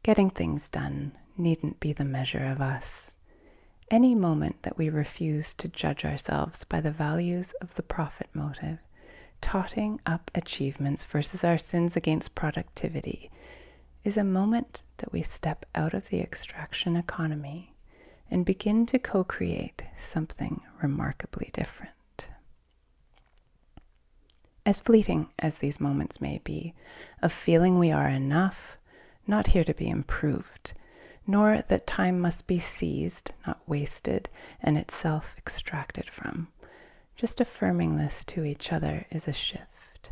Getting things done needn't be the measure of us. Any moment that we refuse to judge ourselves by the values of the profit motive, totting up achievements versus our sins against productivity, is a moment that we step out of the extraction economy and begin to co-create something remarkably different. As fleeting as these moments may be, of feeling we are enough, not here to be improved, nor that time must be seized, not wasted, and itself extracted from. Just affirming this to each other is a shift.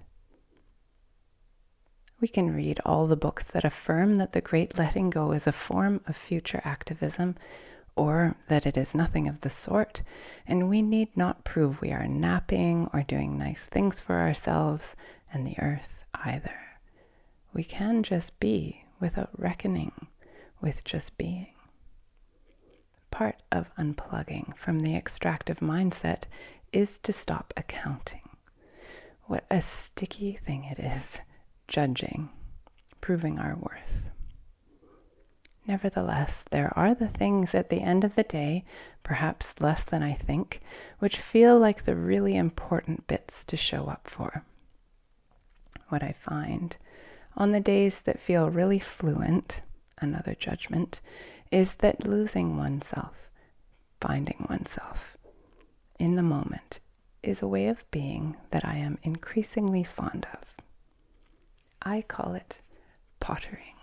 We can read all the books that affirm that the great letting go is a form of future activism, or that it is nothing of the sort, and we need not prove we are napping or doing nice things for ourselves and the earth either. We can just be without reckoning with just being. Part of unplugging from the extractive mindset is to stop accounting. What a sticky thing it is, judging, proving our worth. Nevertheless, there are the things at the end of the day, perhaps less than I think, which feel like the really important bits to show up for. What I find on the days that feel really fluent, another judgment, is that losing oneself, finding oneself in the moment is a way of being that I am increasingly fond of. I call it pottering.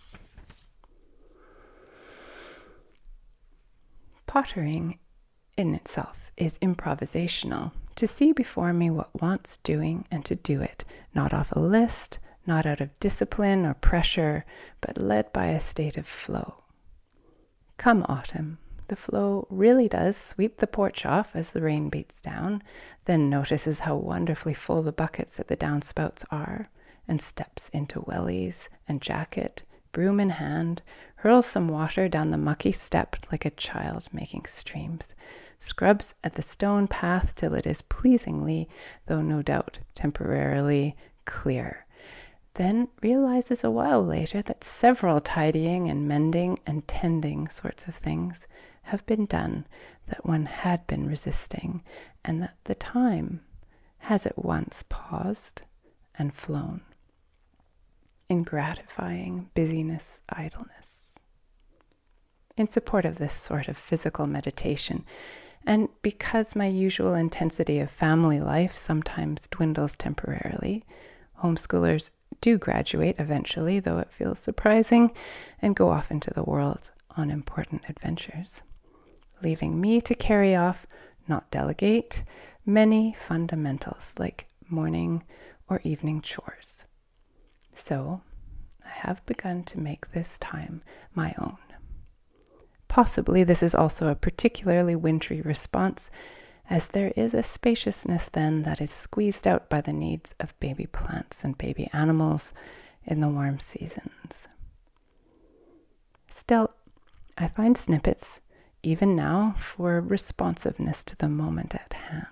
Pottering in itself is improvisational, to see before me what wants doing and to do it, not off a list, not out of discipline or pressure, but led by a state of flow. Come autumn, the flow really does sweep the porch off as the rain beats down, then notices how wonderfully full the buckets at the downspouts are, and steps into wellies and jacket, broom in hand, hurls some water down the mucky step like a child making streams, scrubs at the stone path till it is pleasingly, though no doubt temporarily, clear. Then realizes a while later that several tidying and mending and tending sorts of things have been done that one had been resisting, and that the time has at once paused and flown in gratifying busyness, idleness. In support of this sort of physical meditation, and because my usual intensity of family life sometimes dwindles temporarily, homeschoolers do graduate eventually, though it feels surprising, and go off into the world on important adventures, leaving me to carry off, not delegate, many fundamentals like morning or evening chores. So I have begun to make this time my own. Possibly this is also a particularly wintry response, as there is a spaciousness then that is squeezed out by the needs of baby plants and baby animals in the warm seasons. Still, I find snippets, even now, for responsiveness to the moment at hand.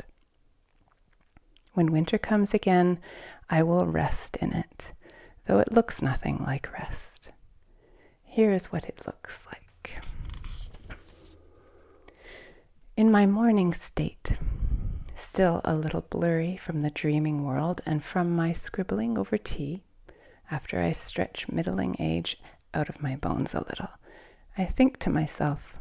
When winter comes again, I will rest in it, though it looks nothing like rest. Here is what it looks like. In my morning state, still a little blurry from the dreaming world and from my scribbling over tea, after I stretch middling age out of my bones a little, I think to myself,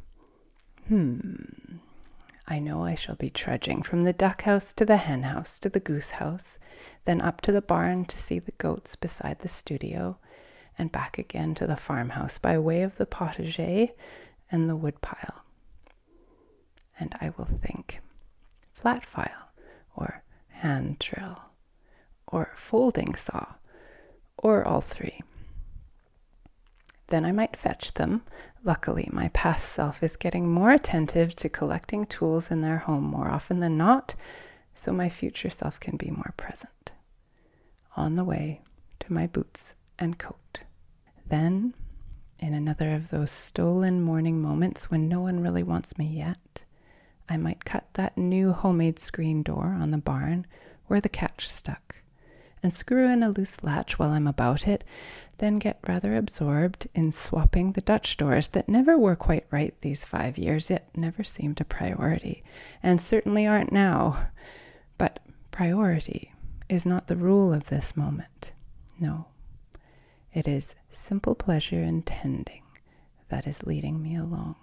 I know I shall be trudging from the duck house to the hen house to the goose house, then up to the barn to see the goats beside the studio, and back again to the farmhouse by way of the potager and the wood pile. And I will think, flat file, or hand drill, or folding saw, or all three. Then I might fetch them. Luckily, my past self is getting more attentive to collecting tools in their home more often than not, so my future self can be more present. On the way to my boots and coat. Then, in another of those stolen morning moments when no one really wants me yet, I might cut that new homemade screen door on the barn where the catch stuck, and screw in a loose latch while I'm about it, then get rather absorbed in swapping the Dutch doors that never were quite right these 5 years, yet never seemed a priority, and certainly aren't now. But priority is not the rule of this moment. No, it is simple pleasure in tending that is leading me along.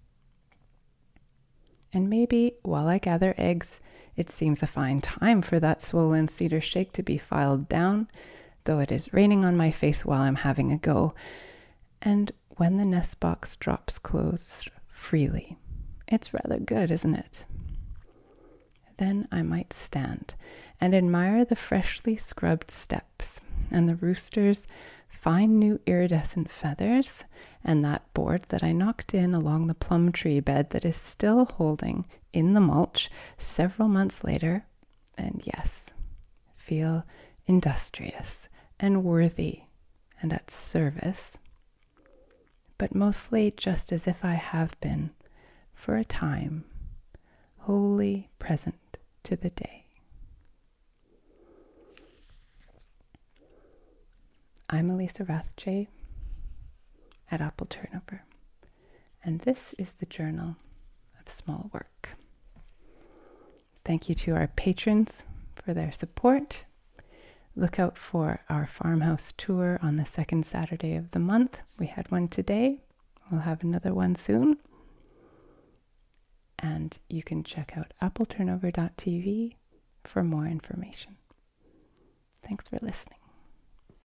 And maybe while I gather eggs, it seems a fine time for that swollen cedar shake to be filed down, though it is raining on my face while I'm having a go. And when the nest box drops closed freely, it's rather good, isn't it? Then I might stand and admire the freshly scrubbed steps and the rooster's fine new iridescent feathers and that board that I knocked in along the plum tree bed that is still holding in the mulch several months later, and yes, feel industrious and worthy and at service, but mostly just as if I have been, for a time, wholly present to the day. I'm Elisa Rathje at Apple Turnover, and this is the Journal of Small Work. Thank you to our patrons for their support. Look out for our farmhouse tour on the second Saturday of the month. We had one today. We'll have another one soon. And you can check out appleturnover.tv for more information. Thanks for listening.